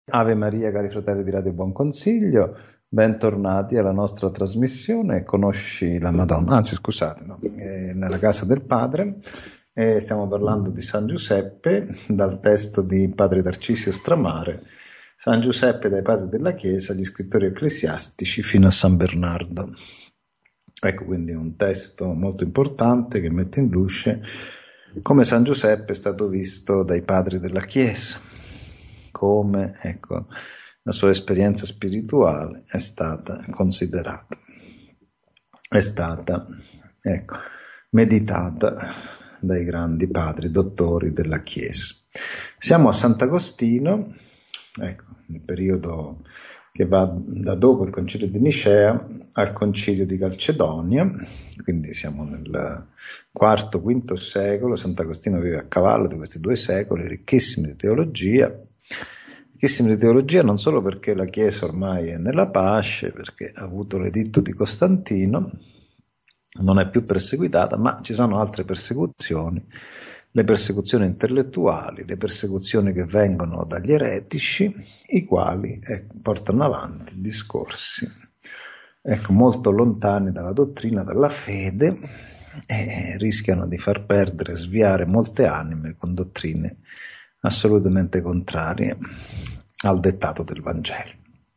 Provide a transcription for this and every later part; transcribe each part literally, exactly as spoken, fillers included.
Ave Maria, cari fratelli di Radio Buon Consiglio, bentornati alla nostra trasmissione Conosci la Madonna, anzi scusate, no, eh, nella casa del Padre, eh, stiamo parlando di San Giuseppe dal testo di Padre Tarcisio Stramare, San Giuseppe dai padri della Chiesa, gli scrittori ecclesiastici fino a San Bernardo. Ecco quindi un testo molto importante che mette in luce come San Giuseppe è stato visto dai padri della Chiesa, come ecco, la sua esperienza spirituale è stata considerata, è stata ecco, meditata dai grandi padri, dottori della Chiesa. Siamo a Sant'Agostino, ecco, nel periodo che va da dopo il concilio di Nicea al concilio di Calcedonia, quindi siamo nel quarto quinto secolo. Sant'Agostino vive a cavallo di questi due secoli, ricchissimi di teologia, ricchissimi di teologia non solo perché la Chiesa ormai è nella pace, perché ha avuto l'editto di Costantino, non è più perseguitata, ma ci sono altre persecuzioni, le persecuzioni intellettuali, le persecuzioni che vengono dagli eretici, i quali eh, portano avanti discorsi ecco, molto lontani dalla dottrina, dalla fede, e rischiano di far perdere, sviare molte anime con dottrine assolutamente contrarie al dettato del Vangelo.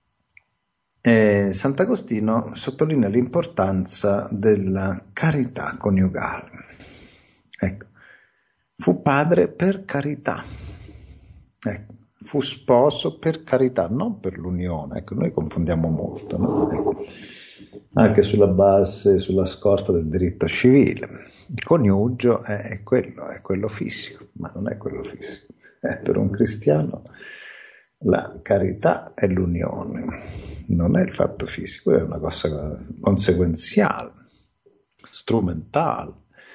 E Sant'Agostino sottolinea l'importanza della carità coniugale. Ecco, fu padre per carità, ecco, fu sposo per carità, non per l'unione. Ecco, noi confondiamo molto, no? Ecco, anche sulla base, sulla scorta del diritto civile. Il coniugio è, è quello, è quello fisico, ma non è quello fisico. Eh, per un cristiano la carità è l'unione, non è il fatto fisico, è una cosa conseguenziale, strumentale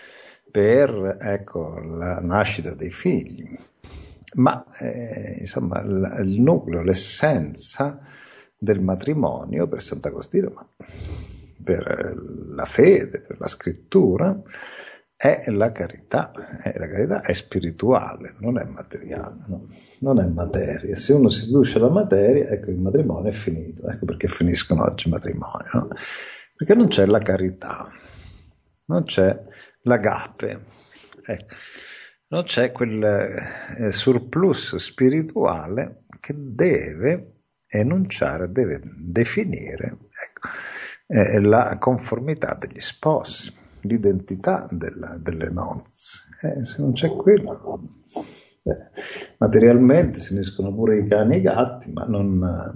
per ecco, la nascita dei figli. Ma eh, insomma il, il nucleo, l'essenza del matrimonio per Sant'Agostino, ma per la fede, per la scrittura, è la carità, è la carità è spirituale, non è materiale, no? Non è materia. Se uno si riduce alla materia, ecco, il matrimonio è finito. Ecco perché finiscono oggi i matrimoni, no? Perché non c'è la carità, non c'è l'agape, ecco, non c'è quel eh, surplus spirituale che deve enunciare, deve definire ecco, eh, la conformità degli sposi, l'identità della, delle nozze. Eh, se non c'è quello, eh, materialmente si uniscono pure i cani e i gatti, ma non,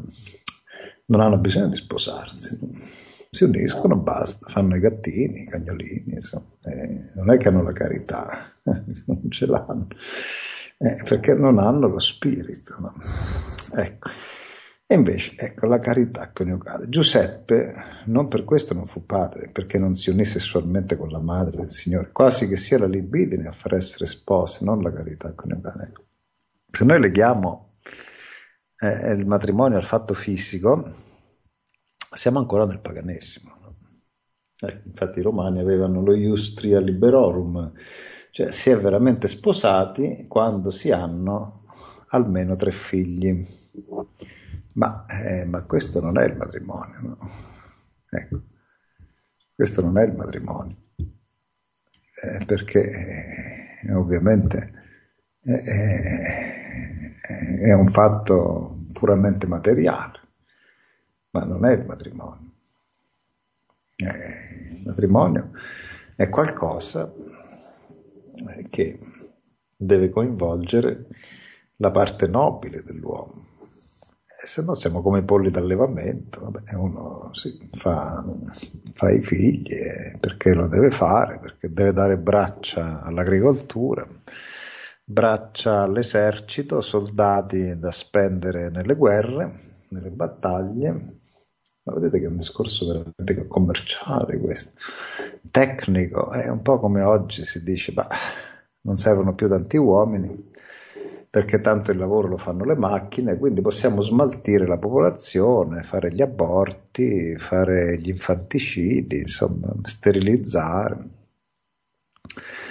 non hanno bisogno di sposarsi. Si uniscono, basta, fanno i gattini, i cagnolini, insomma, eh, non è che hanno la carità, non ce l'hanno, eh, perché non hanno lo spirito, no? Ecco. E invece, ecco, la carità coniugale. Giuseppe non per questo non fu padre, perché non si unì sessualmente con la madre del Signore, quasi che sia la libidine a far essere sposi, non la carità coniugale. Ecco. Se noi leghiamo eh, il matrimonio al fatto fisico, siamo ancora nel paganesimo. No? Eh, infatti i romani avevano lo iustria liberorum, cioè si è veramente sposati quando si hanno almeno tre figli. Ma, eh, ma questo non è il matrimonio, no? Ecco, questo non è il matrimonio, eh, perché eh, ovviamente eh, è un fatto puramente materiale, ma non è il matrimonio. Eh, il matrimonio è qualcosa che deve coinvolgere la parte nobile dell'uomo. Se no siamo come i polli d'allevamento, vabbè, uno sì, fa, fa i figli eh, perché lo deve fare, perché deve dare braccia all'agricoltura, braccia all'esercito, soldati da spendere nelle guerre, nelle battaglie. Ma vedete che è un discorso veramente commerciale questo, tecnico, è un po' come oggi si dice, bah, non servono più tanti uomini, perché tanto il lavoro lo fanno le macchine, quindi possiamo smaltire la popolazione, fare gli aborti, fare gli infanticidi, insomma, sterilizzare.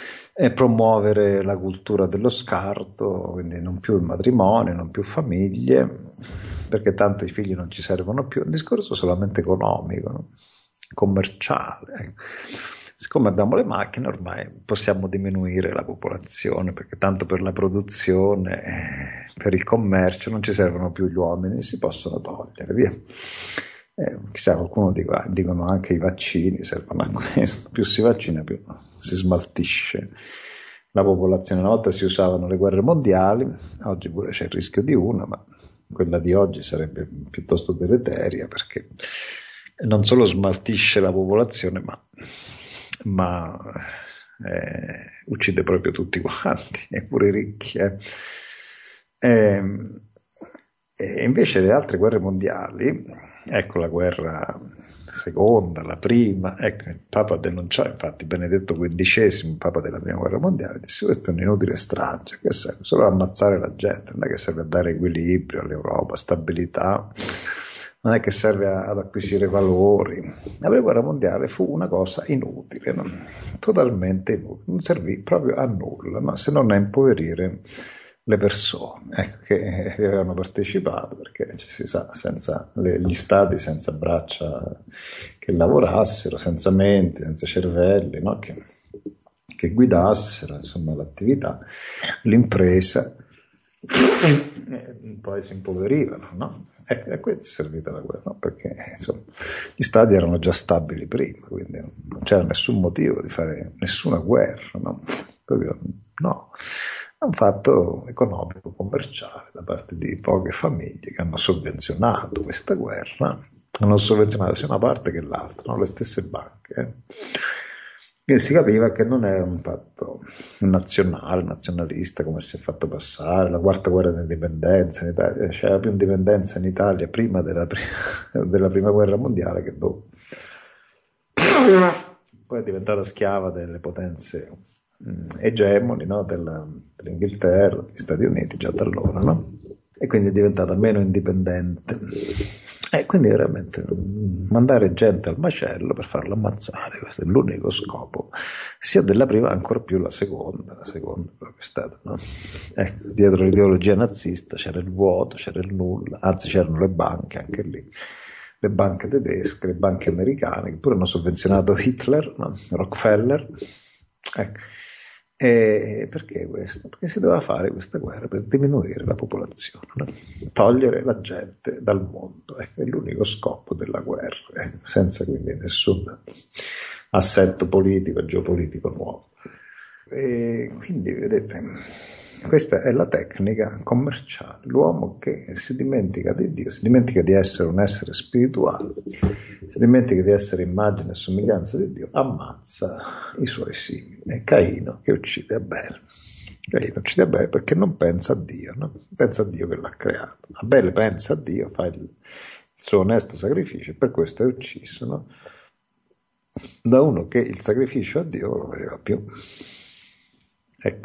e promuovere la cultura dello scarto, quindi non più il matrimonio, non più famiglie, perché tanto i figli non ci servono più. È un discorso solamente economico, no? Commerciale. Ecco. Siccome abbiamo le macchine ormai possiamo diminuire la popolazione, perché tanto per la produzione, eh, per il commercio non ci servono più gli uomini, si possono togliere, via. Eh, chissà, qualcuno dico, dicono anche i vaccini servono a questo, più si vaccina più si smaltisce la popolazione. Una volta si usavano le guerre mondiali, oggi pure c'è il rischio di una, ma quella di oggi sarebbe piuttosto deleteria, perché non solo smaltisce la popolazione, ma, ma eh, uccide proprio tutti quanti, e pure i ricchi. Eh. E, e invece le altre guerre mondiali, ecco la guerra seconda, la prima, ecco, il Papa denunciò, infatti Benedetto quindicesimo, il Papa della prima guerra mondiale, disse: questo è un'inutile strage, che serve solo ad ammazzare la gente, non è che serve a dare equilibrio all'Europa, stabilità, non è che serve a, ad acquisire valori. La prima guerra mondiale fu una cosa inutile, no? Totalmente inutile, non servì proprio a nulla, no? Se non a impoverire le persone, ecco, che avevano partecipato, perché ci si sa, senza le, gli stati senza braccia che lavorassero, senza menti, senza cervelli, no? che, che guidassero insomma l'attività, l'impresa, e poi si impoverivano, no? E a questo è servita la guerra, no? Perché insomma gli stati erano già stabili prima, quindi non c'era nessun motivo di fare nessuna guerra, no? Proprio no. È un fatto economico, commerciale, da parte di poche famiglie che hanno sovvenzionato questa guerra, hanno sovvenzionato sia una parte che l'altra, no? Le stesse banche. Eh? E si capiva che non era un fatto nazionale, nazionalista, come si è fatto passare, la quarta guerra dell'indipendenza in Italia, c'era più indipendenza in Italia prima della prima, della prima guerra mondiale che dopo. Poi è diventata schiava delle potenze egemoni, no? Della, dell'Inghilterra, degli Stati Uniti già da allora, no? E quindi è diventata meno indipendente, e quindi veramente mandare gente al macello per farlo ammazzare, questo è l'unico scopo, sia della prima ancora più la seconda, la seconda proprio è stata, no? Ecco, dietro l'ideologia nazista c'era il vuoto, c'era il nulla, anzi c'erano le banche anche lì, le banche tedesche, le banche americane che pure hanno sovvenzionato Hitler, no? Rockefeller, ecco. E perché questo? Perché si doveva fare questa guerra per diminuire la popolazione, no? Togliere la gente dal mondo, ecco, è l'unico scopo della guerra, eh? Senza quindi nessun assetto politico e geopolitico nuovo. E quindi vedete, questa è la tecnica commerciale, l'uomo che si dimentica di Dio, si dimentica di essere un essere spirituale, si dimentica di essere immagine e somiglianza di Dio, ammazza i suoi simili. È Caino che uccide Abele. Caino uccide Abele perché non pensa a Dio, no? Pensa a Dio che l'ha creato. Abele pensa a Dio, fa il, il suo onesto sacrificio e per questo è ucciso, no? Da uno che il sacrificio a Dio non lo aveva più. Ecco.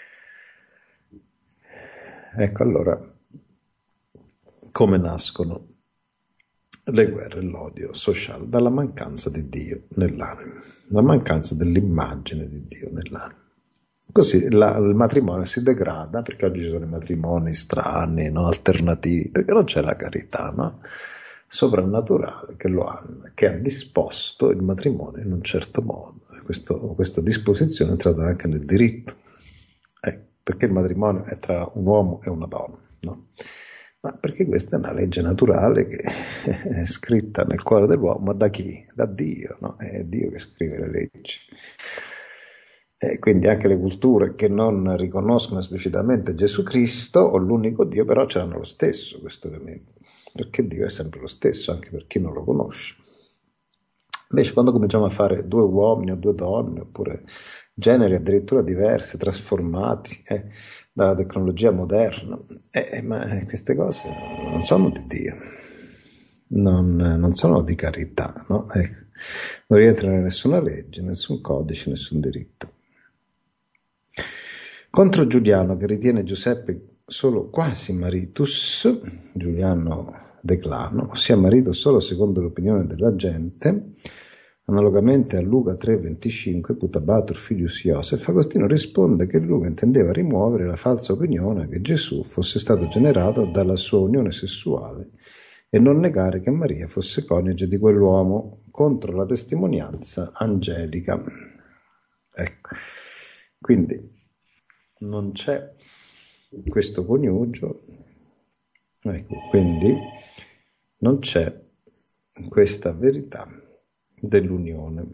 Ecco allora come nascono le guerre e l'odio sociale, dalla mancanza di Dio nell'anima, la mancanza dell'immagine di Dio nell'anima. Così la, il matrimonio si degrada, perché oggi ci sono i matrimoni strani, no? Alternativi, perché non c'è la carità, no? Soprannaturale che lo hanno, che ha disposto il matrimonio in un certo modo. Questo, questa disposizione è entrata anche nel diritto. Eh, perché il matrimonio è tra un uomo e una donna, no? Ma perché questa è una legge naturale che è scritta nel cuore dell'uomo, ma da chi? Da Dio, no? È Dio che scrive le leggi. E quindi anche le culture che non riconoscono esplicitamente Gesù Cristo o l'unico Dio, però ce l'hanno lo stesso questo elemento, perché Dio è sempre lo stesso, anche per chi non lo conosce. Invece quando cominciamo a fare due uomini o due donne, oppure generi addirittura diversi, trasformati eh, dalla tecnologia moderna, eh, ma queste cose non sono di Dio, non, non sono di carità, no? Eh, non rientrano in nessuna legge, nessun codice, nessun diritto. Contro Giuliano, che ritiene Giuseppe solo quasi maritus, Giuliano Declano, ossia marito solo secondo l'opinione della gente, Analogamente a Luca tre venticinque, putabatur filius Iosef, Agostino risponde che Luca intendeva rimuovere la falsa opinione che Gesù fosse stato generato dalla sua unione sessuale e non negare che Maria fosse coniuge di quell'uomo, contro la testimonianza angelica. Ecco, quindi non c'è questo coniugio, ecco, quindi non c'è questa verità dell'unione.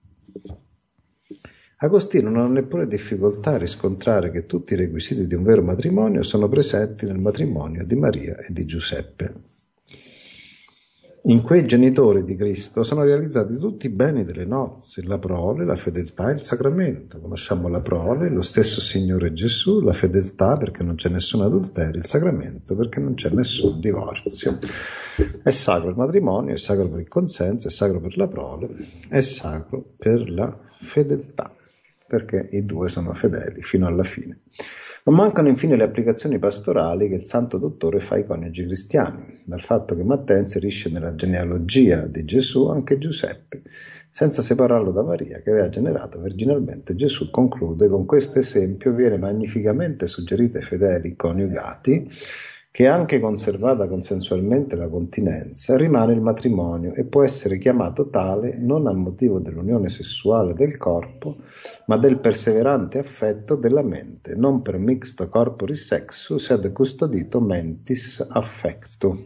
Agostino non ha neppure difficoltà a riscontrare che tutti i requisiti di un vero matrimonio sono presenti nel matrimonio di Maria e di Giuseppe. In quei genitori di Cristo sono realizzati tutti i beni delle nozze, la prole, la fedeltà e il sacramento. Conosciamo la prole, lo stesso Signore Gesù, la fedeltà perché non c'è nessun adulterio, il sacramento perché non c'è nessun divorzio. È sacro il matrimonio, è sacro per il consenso, è sacro per la prole, è sacro per la fedeltà, perché i due sono fedeli fino alla fine. Non mancano infine le applicazioni pastorali che il Santo Dottore fa ai coniugi cristiani, dal fatto che Matteo inserisce nella genealogia di Gesù anche Giuseppe, senza separarlo da Maria, che aveva generato virginalmente Gesù. Conclude: con questo esempio viene magnificamente suggerito ai fedeli coniugati che anche conservata consensualmente la continenza, rimane il matrimonio e può essere chiamato tale non a motivo dell'unione sessuale del corpo, ma del perseverante affetto della mente, non per mixto corporis sexus, sed custodito mentis affectu.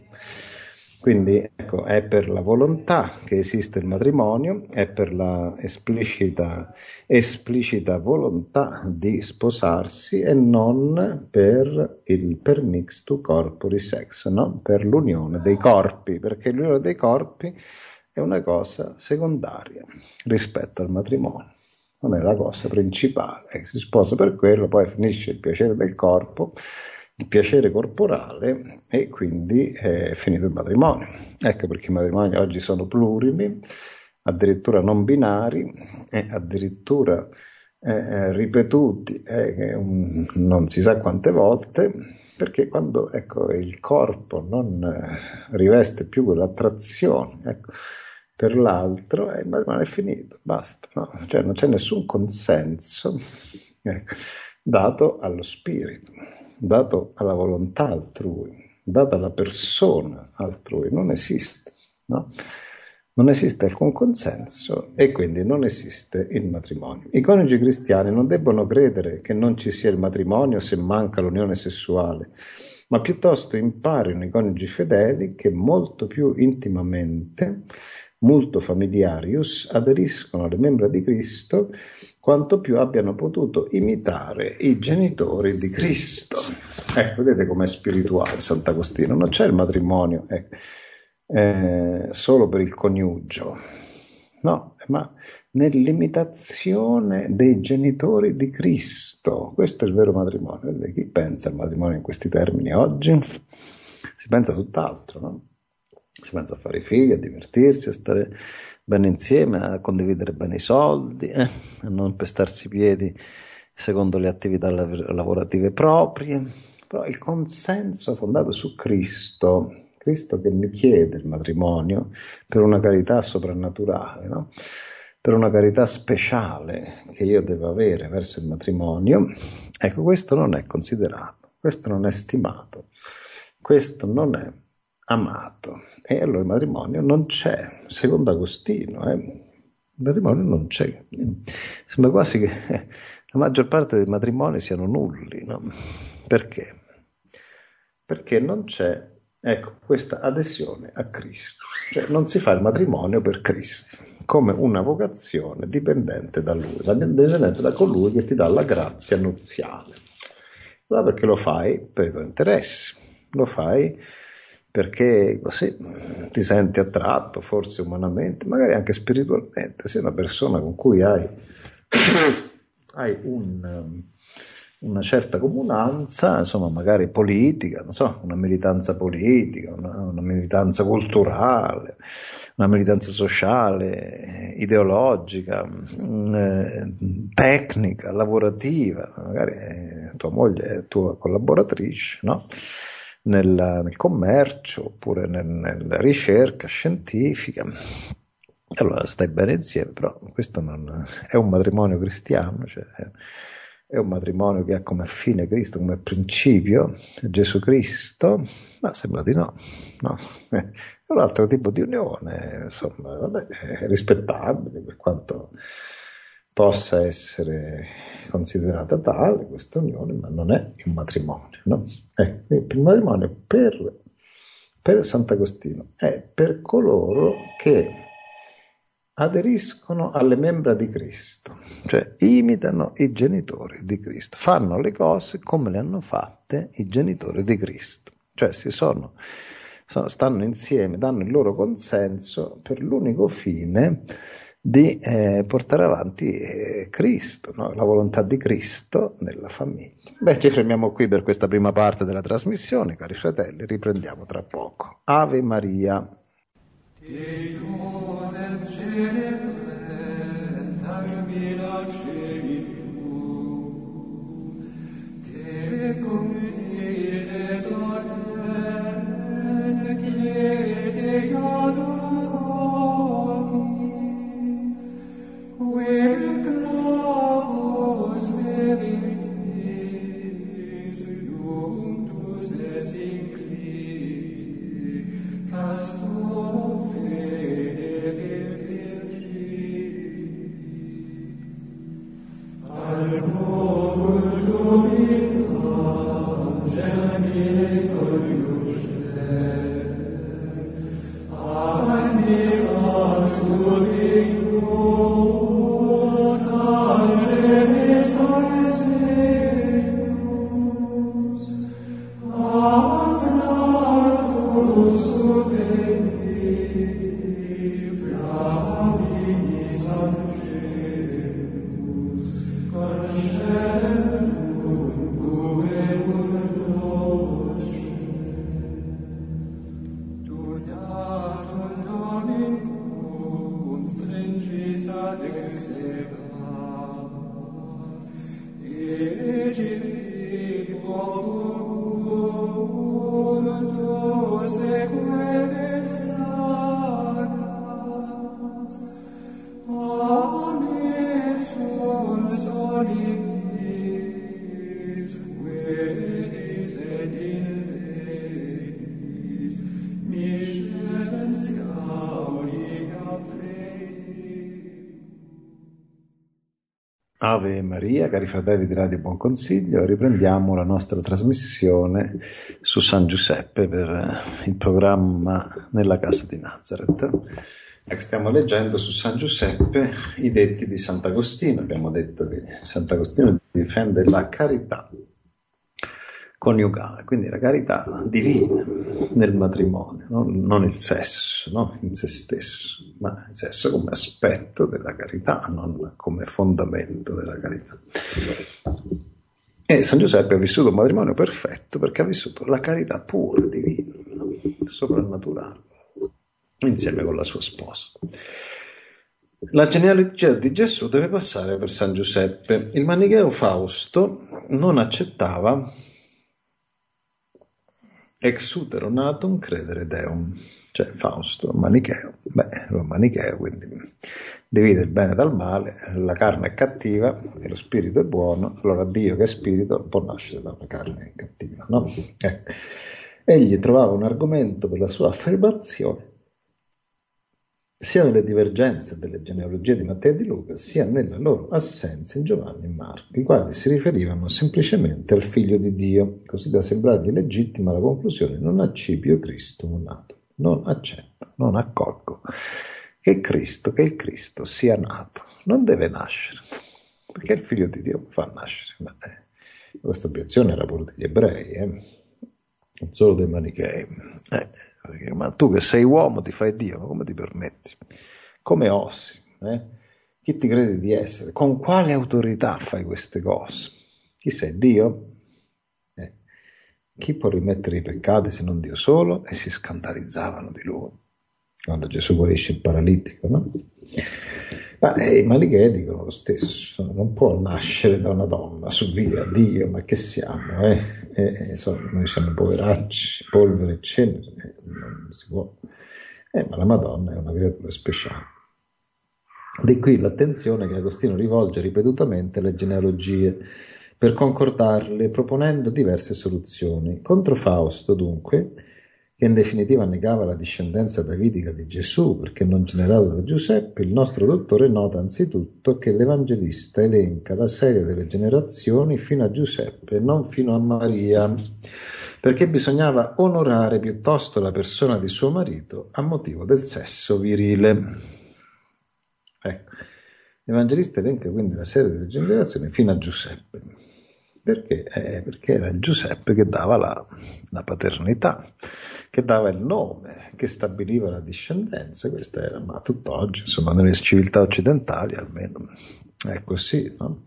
Quindi ecco, è per la volontà che esiste il matrimonio, è per la esplicita, esplicita volontà di sposarsi e non per il per mixtu corporis sex, no? Per l'unione dei corpi, perché l'unione dei corpi è una cosa secondaria rispetto al matrimonio, non è la cosa principale. Si sposa per quello, poi finisce il piacere del corpo, il piacere corporale, e quindi è finito il matrimonio. Ecco perché i matrimoni oggi sono plurimi, addirittura non binari e addirittura eh, ripetuti eh, un, non si sa quante volte, perché quando ecco, il corpo non eh, riveste più quell'attrazione ecco, per l'altro, eh, il matrimonio è finito, basta, no? Cioè non c'è nessun consenso ecco, dato allo spirito, dato alla volontà altrui, dato alla persona altrui, non esiste, no? Non esiste alcun consenso e quindi non esiste il matrimonio. I coniugi cristiani non debbono credere che non ci sia il matrimonio se manca l'unione sessuale, ma piuttosto imparino i coniugi fedeli che molto più intimamente, multo familiarius, aderiscono alle membra di Cristo quanto più abbiano potuto imitare i genitori di Cristo. Ecco, vedete com'è spirituale Sant'Agostino, non c'è il matrimonio eh, eh, solo per il coniugio, no, ma nell'imitazione dei genitori di Cristo. Questo è il vero matrimonio. Vedete, chi pensa al matrimonio in questi termini oggi? Si pensa a tutt'altro, no? Si pensa a fare figli, a divertirsi, a stare bene insieme, a condividere bene i soldi, eh, a non pestarsi i piedi secondo le attività lav- lavorative proprie. Però il consenso fondato su Cristo, Cristo che mi chiede il matrimonio per una carità soprannaturale, no? Per una carità speciale che io devo avere verso il matrimonio, ecco, questo non è considerato, questo non è stimato, questo non è amato, e allora il matrimonio non c'è, secondo Agostino, eh, il matrimonio non c'è. Sembra quasi che la maggior parte dei matrimoni siano nulli, no? Perché? Perché non c'è, ecco, questa adesione a Cristo, cioè non si fa il matrimonio per Cristo, come una vocazione dipendente da Lui, dipendente da colui che ti dà la grazia nuziale. Allora perché lo fai? Per i tuoi interessi, lo fai perché così ti senti attratto, forse umanamente, magari anche spiritualmente, sei una persona con cui hai, hai un, una certa comunanza, insomma magari politica, non so, una militanza politica, una, una militanza culturale, una militanza sociale, ideologica, eh, tecnica, lavorativa, magari eh, tua moglie è tua collaboratrice, no? Nel, nel commercio oppure nel, nella ricerca scientifica, Allora stai bene insieme, però questo non è un matrimonio cristiano, cioè è, è un matrimonio che ha come fine Cristo, come principio Gesù Cristo, ma sembra di no, no. È un altro tipo di unione, insomma, vabbè, è rispettabile per quanto possa essere considerata tale questa unione, ma non è un matrimonio, no? Eh, il matrimonio per, per Sant'Agostino è per coloro che aderiscono alle membra di Cristo, cioè imitano i genitori di Cristo, fanno le cose come le hanno fatte i genitori di Cristo, cioè si sono, sono stanno insieme, danno il loro consenso per l'unico fine di eh, portare avanti eh, Cristo, no? La volontà di Cristo nella famiglia. Beh, ci fermiamo qui per questa prima parte della trasmissione, cari fratelli, riprendiamo tra poco. Ave Maria. Ave Maria, cari fratelli di Radio Buon Consiglio, riprendiamo la nostra trasmissione su San Giuseppe per il programma Nella Casa di Nazareth. Stiamo leggendo su San Giuseppe i detti di Sant'Agostino. Abbiamo detto che Sant'Agostino difende la carità coniugale, quindi la carità divina nel matrimonio, no? Non il sesso, no? In se stesso, ma il sesso come aspetto della carità, non come fondamento della carità. E San Giuseppe ha vissuto un matrimonio perfetto perché ha vissuto la carità pura, divina, no? Soprannaturale, insieme con la sua sposa. La genealogia di Gesù deve passare per San Giuseppe. Il manicheo Fausto non accettava ex utero natum credere deum, cioè Fausto, manicheo, beh, lo manicheo, quindi divide il bene dal male, la carne è cattiva e lo spirito è buono, allora Dio che è spirito può nascere da una carne cattiva, no? Ecco. Egli trovava un argomento per la sua affermazione sia nelle divergenze delle genealogie di Matteo e di Luca, sia nella loro assenza in Giovanni e Marco, i quali si riferivano semplicemente al Figlio di Dio, così da sembrargli legittima la conclusione: non accipio Cristo non nato, non accetto, non accolgo che Cristo, che il Cristo sia nato, non deve nascere, perché il Figlio di Dio fa nascere. Ma, eh, questa obiezione era pure degli ebrei, eh? Non solo dei manichei. Eh. Perché, ma tu che sei uomo ti fai Dio, ma come ti permetti? Come osi? Eh? Chi ti credi di essere? Con quale autorità fai queste cose? Chi sei? Dio? Eh. Chi può rimettere i peccati se non Dio solo? E si scandalizzavano di lui quando Gesù guarisce il paralitico, no? Ma eh, i manichei dicono lo stesso: non può nascere da una donna, su via, Dio, ma che siamo? Eh? Eh, insomma, noi siamo poveracci, polvere e cenere, eh, non si può. Eh, ma la Madonna è una creatura speciale. Di qui l'attenzione che Agostino rivolge ripetutamente alle genealogie per concordarle, proponendo diverse soluzioni. Contro Fausto, dunque, che in definitiva negava la discendenza davidica di Gesù perché non generato da Giuseppe, il nostro dottore nota anzitutto che l'Evangelista elenca la serie delle generazioni fino a Giuseppe, non fino a Maria, perché bisognava onorare piuttosto la persona di suo marito a motivo del sesso virile. Ecco, l'Evangelista elenca quindi la serie delle generazioni fino a Giuseppe. Perché? Eh, perché era Giuseppe che dava la, la paternità, che dava il nome, che stabiliva la discendenza. Questa era, ma tutt'oggi, insomma, nelle civiltà occidentali almeno è così, no?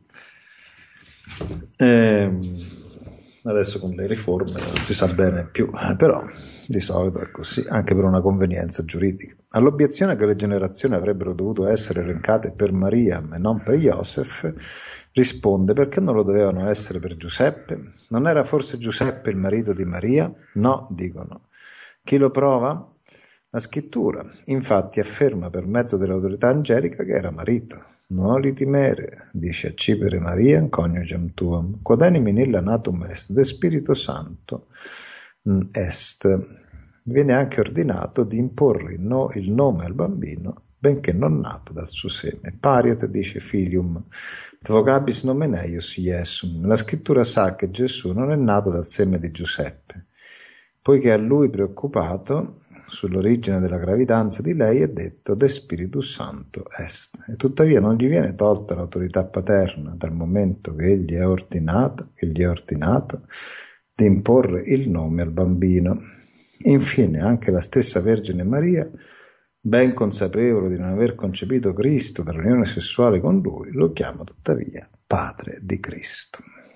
E adesso con le riforme non si sa bene più, però di solito è così, anche per una convenienza giuridica. All'obiezione che le generazioni avrebbero dovuto essere elencate per Maria e non per Joseph, risponde: perché non lo dovevano essere per Giuseppe? Non era forse Giuseppe il marito di Maria? No, dicono. Chi lo prova? La scrittura. Infatti afferma per mezzo dell'autorità angelica che era marito. Non li timere, dice accipere Maria, coniugem tuam, quod animi nilla natum est, de Spirito Santo est. Viene anche ordinato di imporre il, no, il nome al bambino, benché non nato dal suo seme. Pariat dice filium, vocabis nomen eius Iesum. La scrittura sa che Gesù non è nato dal seme di Giuseppe, poiché a lui preoccupato sull'origine della gravidanza di lei è detto de Spiritus Santo est, e tuttavia non gli viene tolta l'autorità paterna dal momento che egli è ordinato, che gli è ordinato di imporre il nome al bambino. Infine anche la stessa Vergine Maria, ben consapevole di non aver concepito Cristo dall'unione sessuale con lui, lo chiama tuttavia Padre di Cristo.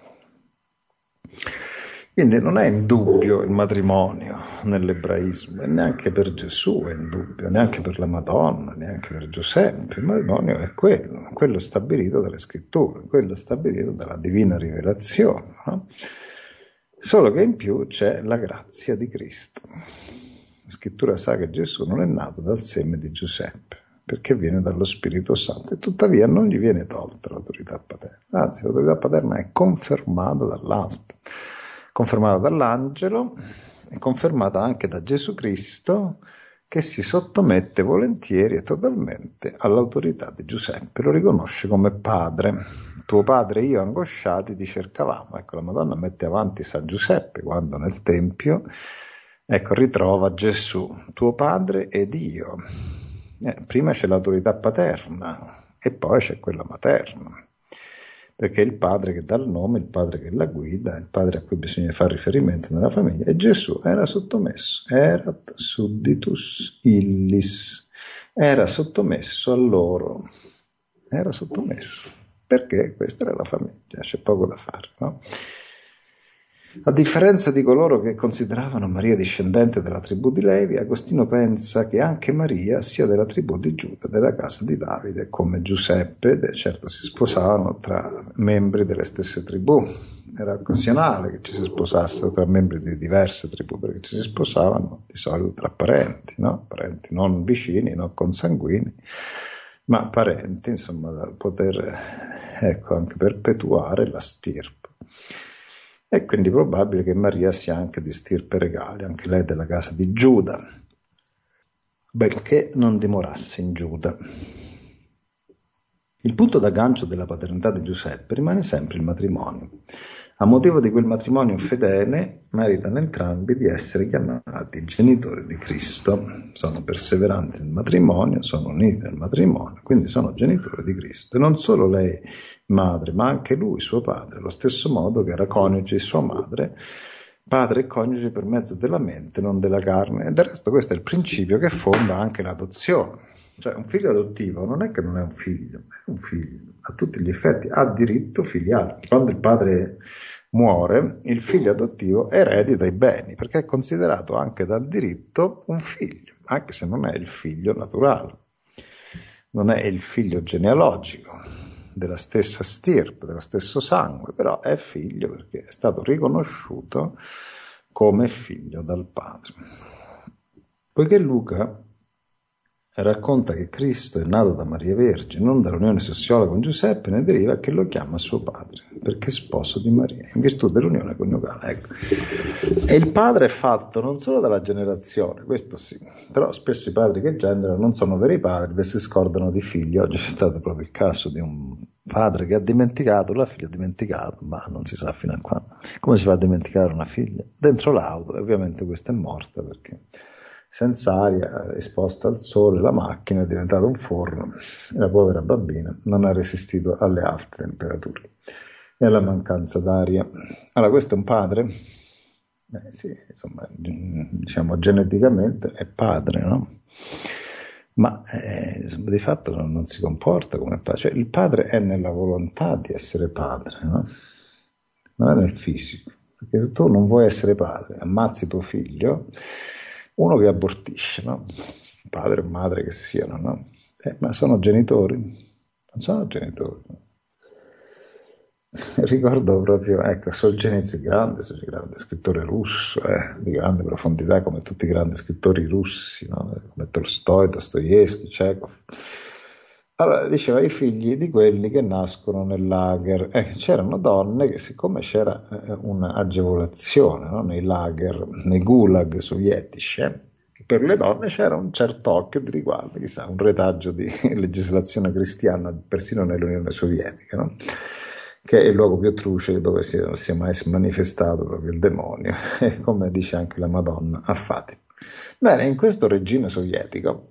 Quindi non è in dubbio il matrimonio nell'ebraismo, e neanche per Gesù è in dubbio, neanche per la Madonna, neanche per Giuseppe. Il matrimonio è quello, quello stabilito dalle scritture, quello stabilito dalla divina rivelazione, no? Solo che in più c'è la grazia di Cristo. La scrittura sa che Gesù non è nato dal seme di Giuseppe, perché viene dallo Spirito Santo, e tuttavia non gli viene tolta l'autorità paterna, anzi l'autorità paterna è confermata dall'alto, confermata dall'angelo e confermata anche da Gesù Cristo, che si sottomette volentieri e totalmente all'autorità di Giuseppe, lo riconosce come padre. Tuo padre e io angosciati ti cercavamo. Ecco, la Madonna mette avanti San Giuseppe quando nel Tempio, ecco, ritrova Gesù, tuo padre ed io. Eh, prima c'è l'autorità paterna e poi c'è quella materna, perché è il padre che dà il nome, il padre che la guida, il padre a cui bisogna fare riferimento nella famiglia, e Gesù era sottomesso, erat sudditus illis, era sottomesso a loro, era sottomesso, perché questa era la famiglia, c'è poco da fare, no? A differenza di coloro che consideravano Maria discendente della tribù di Levi, Agostino pensa che anche Maria sia della tribù di Giuda, della casa di Davide, come Giuseppe. Certo, si sposavano tra membri delle stesse tribù, era occasionale che ci si sposassero tra membri di diverse tribù, perché ci si sposavano di solito tra parenti, no? Parenti non vicini, non consanguini, ma parenti, insomma, da poter, ecco, anche perpetuare la stirpe. È quindi probabile che Maria sia anche di stirpe regale, anche lei della casa di Giuda, benché non dimorasse in Giuda. Il punto d'aggancio della paternità di Giuseppe rimane sempre il matrimonio. A motivo di quel matrimonio fedele, meritano entrambi di essere chiamati genitori di Cristo. Sono perseveranti nel matrimonio, sono uniti nel matrimonio, quindi sono genitori di Cristo. E non solo lei madre, ma anche lui, suo padre, allo stesso modo che era coniuge di sua madre, padre e coniuge per mezzo della mente, non della carne. E del resto questo è il principio che fonda anche l'adozione. Cioè un figlio adottivo non è che non è un figlio, è un figlio, a tutti gli effetti ha diritto filiale. Quando il padre muore, il figlio adottivo eredita i beni, perché è considerato anche dal diritto un figlio, anche se non è il figlio naturale, non è il figlio genealogico della stessa stirpe, dello stesso sangue, però è figlio perché è stato riconosciuto come figlio dal padre. Poiché Luca racconta che Cristo è nato da Maria Vergine, non dall'unione sessuale con Giuseppe, ne deriva che lo chiama suo padre, perché è sposo di Maria, in virtù dell'unione coniugale. Ecco. E il padre è fatto non solo dalla generazione, questo sì, però spesso i padri che generano non sono veri padri, perché si scordano di figli. Oggi c'è stato proprio il caso di un padre che ha dimenticato, la figlia ha dimenticato, ma non si sa fino a quando. Come si fa a dimenticare una figlia? Dentro l'auto, e ovviamente questa è morta perché senza aria, esposta al sole, la macchina è diventata un forno e la povera bambina non ha resistito alle alte temperature e alla mancanza d'aria. Allora, questo è un padre? Beh, sì, insomma, diciamo geneticamente è padre, no? Ma eh, insomma, di fatto non, non si comporta come padre. Cioè, il padre è nella volontà di essere padre, no? Non è nel fisico. Perché se tu non vuoi essere padre, ammazzi tuo figlio, uno che abortisce, no? Padre o madre che siano, no? Eh, ma sono genitori? Non sono genitori. Ricordo proprio, ecco, Solzhenitsyn, grande, grande scrittore russo, eh, di grande profondità, come tutti i grandi scrittori russi, no? Come Tolstoi, Dostoevsky, Chekhov. Allora, diceva i figli di quelli che nascono nel lager. Eh, c'erano donne che, siccome c'era eh, un'agevolazione, no? Nei lager, nei gulag sovietici, eh, per le donne c'era un certo occhio di riguardo, chissà, un retaggio di legislazione cristiana persino nell'Unione Sovietica, no? Che è il luogo più truce dove si, si è mai manifestato proprio il demonio, come dice anche la Madonna a Fatima. Bene, in questo regime sovietico,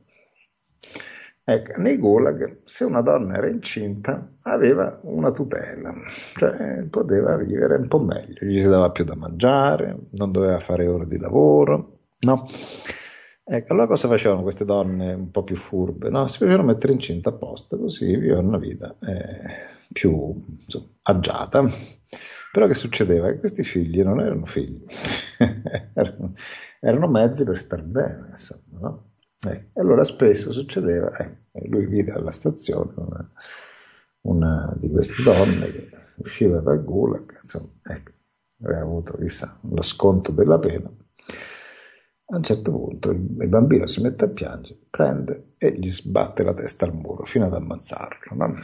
ecco, nei gulag, se una donna era incinta, aveva una tutela, cioè poteva vivere un po' meglio, gli si dava più da mangiare, non doveva fare ore di lavoro, no? Ecco, allora cosa facevano queste donne un po' più furbe? No? Si facevano mettere incinta apposta, così vivevano una vita eh, più insomma, agiata. Però che succedeva? Che questi figli non erano figli, erano, erano mezzi per star bene, insomma, no? Eh, e allora spesso succedeva, eh, lui vide alla stazione una, una di queste donne che usciva dal gulag, insomma, ecco, aveva avuto, chissà, lo sconto della pena. A un certo punto il, il bambino si mette a piangere, prende e gli sbatte la testa al muro fino ad ammazzarlo, no?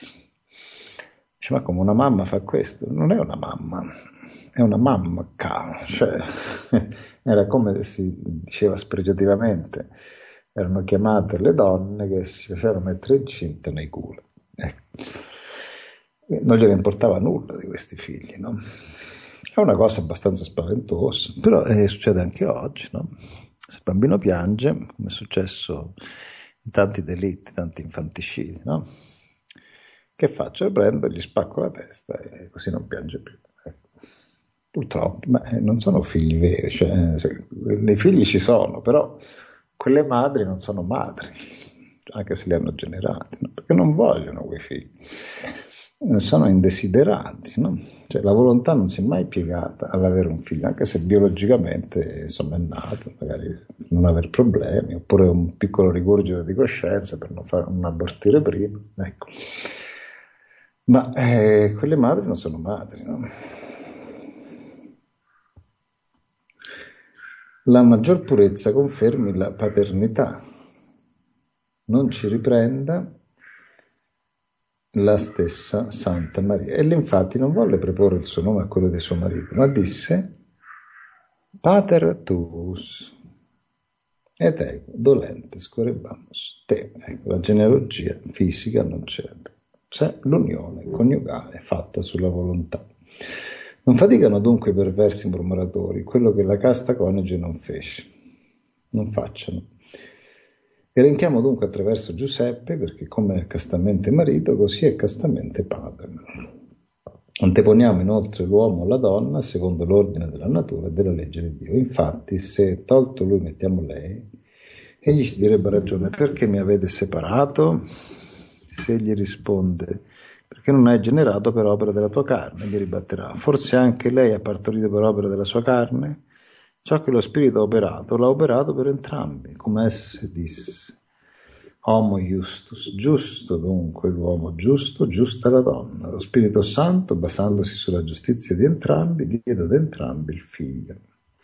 Dice, ma come una mamma fa questo? Non è una mamma, è una mamma, cioè, era come si diceva spregiativamente, erano chiamate le donne che si facevano mettere incinte nei culo. Ecco. Non gliene importava nulla di questi figli, no? È una cosa abbastanza spaventosa, però eh, succede anche oggi, no? Se il bambino piange, come è successo in tanti delitti, tanti infanticidi, no? Che faccio? Lo prendo, gli spacco la testa e così non piange più. Ecco. Purtroppo, ma eh, non sono figli veri, cioè, cioè, i figli ci sono, però quelle madri non sono madri, anche se li hanno generati, no? Perché non vogliono quei figli. Sono indesiderati, no? Cioè, la volontà non si è mai piegata all'avere un figlio, anche se biologicamente insomma è nato, magari non aver problemi, oppure un piccolo rigurgito di coscienza per non, far, non abortire prima, ecco. Ma eh, quelle madri non sono madri, no? La maggior purezza confermi la paternità, non ci riprenda la stessa Santa Maria. Ella infatti non volle preporre il suo nome a quello di suo marito, ma disse Pater tuus et ego dolentes corebamus te. Ecco, la genealogia fisica non c'è, c'è l'unione coniugale fatta sulla volontà. Non faticano dunque i perversi murmuratori quello che la casta coniuge non fece, non facciano. Elenchiamo dunque attraverso Giuseppe, perché come è castamente marito, così è castamente padre. Anteponiamo inoltre l'uomo alla donna, secondo l'ordine della natura e della legge di Dio. Infatti, se tolto lui mettiamo lei, egli ci direbbe ragione, perché mi avete separato? Se egli risponde, perché non hai generato per opera della tua carne, gli ribatterà. Forse anche lei ha partorito per opera della sua carne? Ciò che lo Spirito ha operato, l'ha operato per entrambi, come esse disse. Homo justus, giusto dunque l'uomo giusto, giusta la donna. Lo Spirito Santo, basandosi sulla giustizia di entrambi, diede ad entrambi il figlio.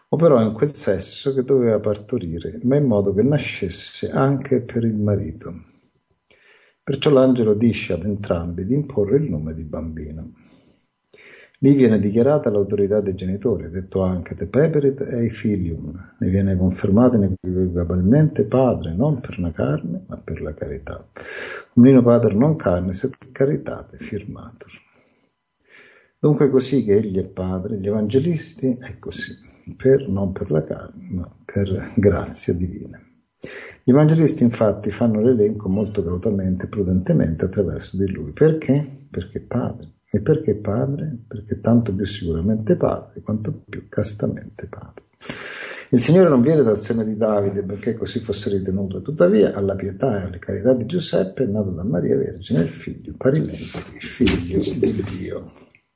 operò in quel sesso che doveva partorire, ma in modo che nascesse anche per il marito. Perciò l'angelo dice ad entrambi di imporre il nome di bambino. Lì viene dichiarata l'autorità dei genitori, detto anche de peperit ei filium, ne viene confermato inequivocabilmente padre, non per la carne, ma per la carità. Omnino pater non carne, sed caritate firmatur. Dunque così che egli è padre, gli evangelisti è così, per, non per la carne, ma per grazia divina. Gli evangelisti infatti fanno l'elenco molto cautamente e prudentemente attraverso di lui. Perché? Perché padre. E perché padre? Perché tanto più sicuramente padre, quanto più castamente padre. Il Signore non viene dal seno di Davide, perché così fosse ritenuto. Tuttavia, alla pietà e alla carità di Giuseppe è nato da Maria Vergine il figlio, parimenti il figlio di Dio.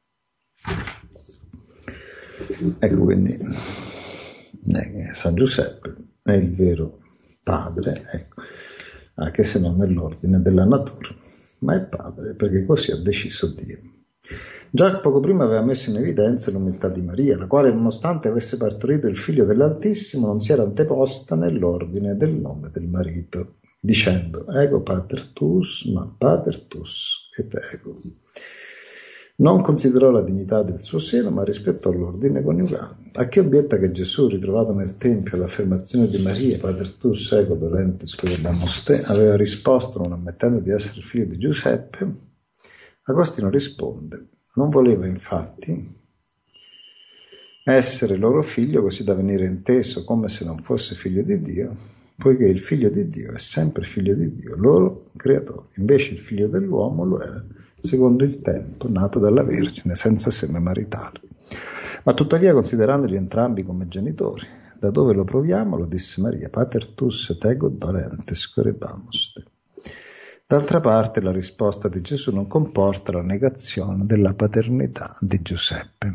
Ecco quindi, San Giuseppe è il vero padre, ecco, anche se non nell'ordine della natura, ma è padre perché così ha deciso Dio. Già poco prima aveva messo in evidenza l'umiltà di Maria, la quale, nonostante avesse partorito il figlio dell'Altissimo, non si era anteposta nell'ordine del nome del marito, dicendo ego pater tuus, ma pater tuus et ego. Non considerò la dignità del suo seno, ma rispettò l'ordine coniugale. A chi obietta che Gesù, ritrovato nel Tempio all'affermazione di Maria, pater tuus ego dolentes querebamus te, aveva risposto non ammettendo di essere figlio di Giuseppe, Agostino risponde: non voleva infatti essere loro figlio così da venire inteso come se non fosse figlio di Dio, poiché il figlio di Dio è sempre figlio di Dio, loro creatori. Invece il figlio dell'uomo lo era secondo il tempo, nato dalla Vergine, senza seme maritale. Ma tuttavia, considerandoli entrambi come genitori, da dove lo proviamo, lo disse Maria, pater tuus et ego dolentes querebamus te. D'altra parte, la risposta di Gesù non comporta la negazione della paternità di Giuseppe.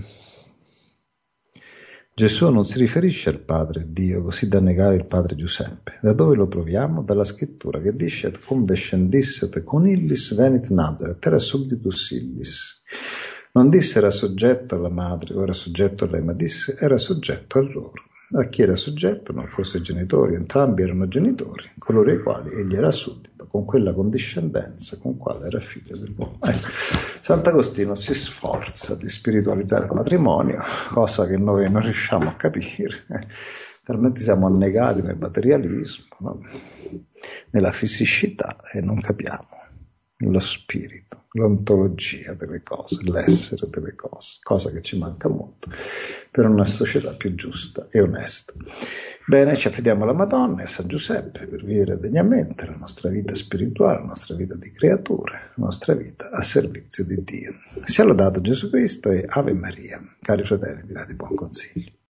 Gesù non si riferisce al Padre Dio, così da negare il Padre Giuseppe. Da dove lo proviamo? Dalla scrittura che dice et cum descendisset con illis venit Nazaret, era subditus illis. Non disse era soggetto alla madre o era soggetto a lei, ma disse era soggetto a loro. A chi era soggetto? Non forse i genitori, entrambi erano genitori, coloro ai quali egli era suddito, con quella condiscendenza con quale era figlio dell'uomo. Ecco, Sant'Agostino si sforza di spiritualizzare il matrimonio, cosa che noi non riusciamo a capire, talmente siamo annegati nel materialismo, no? Nella fisicità, e non capiamo lo spirito, l'ontologia delle cose, l'essere delle cose, cosa che ci manca molto per una società più giusta e onesta. Bene, ci affidiamo alla Madonna e a San Giuseppe per vivere degnamente la nostra vita spirituale, la nostra vita di creature, la nostra vita a servizio di Dio. Sia lodato Gesù Cristo e Ave Maria. Cari fratelli di Radio Buon Consiglio.